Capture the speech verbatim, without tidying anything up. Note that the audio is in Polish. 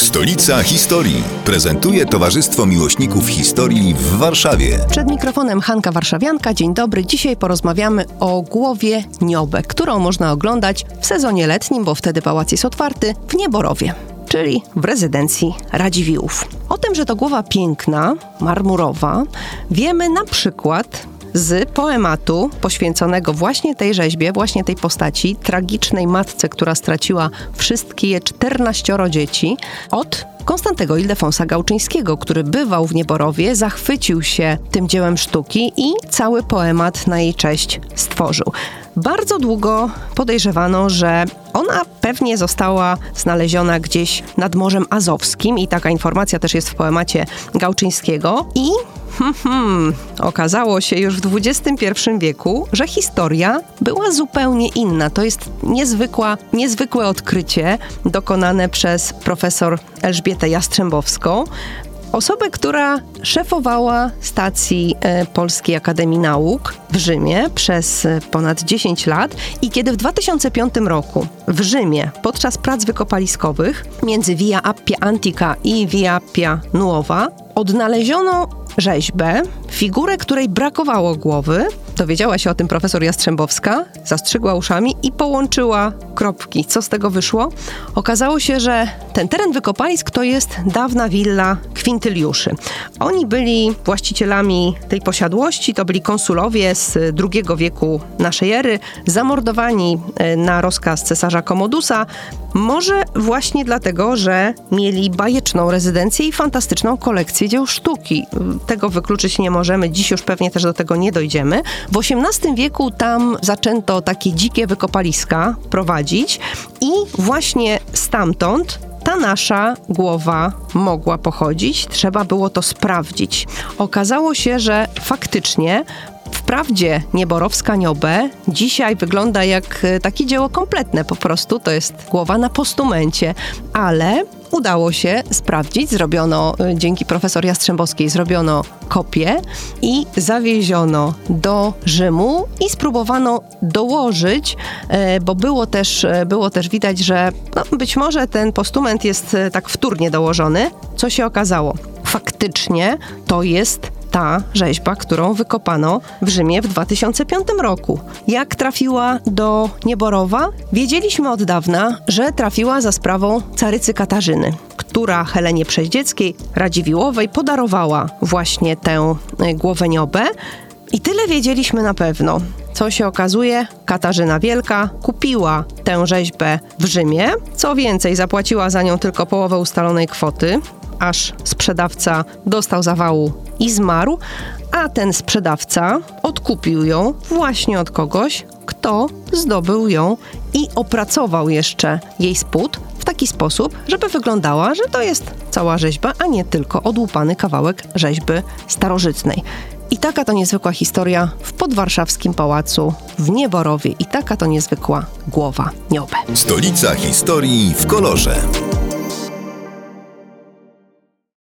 Stolica Historii prezentuje Towarzystwo Miłośników Historii w Warszawie. Przed mikrofonem Hanka Warszawianka. Dzień dobry. Dzisiaj porozmawiamy o głowie Niobę, którą można oglądać w sezonie letnim, bo wtedy pałac jest otwarty, w Nieborowie, czyli w rezydencji Radziwiłłów. O tym, że to głowa piękna, marmurowa, wiemy na przykład z poematu poświęconego właśnie tej rzeźbie, właśnie tej postaci, tragicznej matce, która straciła wszystkie czternaścioro dzieci, od Konstantego Ildefonsa Gałczyńskiego, który bywał w Nieborowie, zachwycił się tym dziełem sztuki i cały poemat na jej cześć stworzył. Bardzo długo podejrzewano, że ona pewnie została znaleziona gdzieś nad Morzem Azowskim i taka informacja też jest w poemacie Gałczyńskiego i hmm, hmm, okazało się już w dwudziestym pierwszym wieku, że historia była zupełnie inna. To jest niezwykła, niezwykłe odkrycie dokonane przez profesor Elżbietę Jastrzębowską, osobę, która szefowała stacji e, Polskiej Akademii Nauk w Rzymie przez e, ponad dziesięć lat i kiedy w dwa tysiące piątym roku w Rzymie podczas prac wykopaliskowych między Via Appia Antica i Via Appia Nuova odnaleziono rzeźbę, figurę, której brakowało głowy. Dowiedziała się o tym profesor Jastrzębowska, zastrzygła uszami i połączyła kropki. Co z tego wyszło? Okazało się, że ten teren wykopalisk to jest dawna willa Kwintyliuszy. Oni byli właścicielami tej posiadłości, to byli konsulowie z drugiego wieku naszej ery, zamordowani na rozkaz cesarza Komodusa, może właśnie dlatego, że mieli bajeczną rezydencję i fantastyczną kolekcję dzieł sztuki. Tego wykluczyć nie możemy, dziś już pewnie też do tego nie dojdziemy. W osiemnastym wieku tam zaczęto takie dzikie wykopaliska prowadzić i właśnie stamtąd ta nasza głowa mogła pochodzić. Trzeba było to sprawdzić. Okazało się, że faktycznie wprawdzie Nieborowska Niobę dzisiaj wygląda jak takie dzieło kompletne po prostu, to jest głowa na postumencie, ale udało się sprawdzić, zrobiono, dzięki profesor Jastrzębowskiej, zrobiono kopię i zawieziono do Rzymu i spróbowano dołożyć, bo było też, było też widać, że no, być może ten postument jest tak wtórnie dołożony. Co się okazało? Faktycznie to jest ta rzeźba, którą wykopano w Rzymie w dwa tysiące piątym roku. Jak trafiła do Nieborowa? Wiedzieliśmy od dawna, że trafiła za sprawą carycy Katarzyny, która Helenie Przeździeckiej Radziwiłłowej podarowała właśnie tę głowę Niobę. I tyle wiedzieliśmy na pewno. Co się okazuje, Katarzyna Wielka kupiła tę rzeźbę w Rzymie. Co więcej, zapłaciła za nią tylko połowę ustalonej kwoty, aż sprzedawca dostał zawału i zmarł, a ten sprzedawca odkupił ją właśnie od kogoś, kto zdobył ją i opracował jeszcze jej spód w taki sposób, żeby wyglądała, że to jest cała rzeźba, a nie tylko odłupany kawałek rzeźby starożytnej. I taka to niezwykła historia w podwarszawskim pałacu w Nieborowie i taka to niezwykła głowa Niobę. Stolica Historii w kolorze.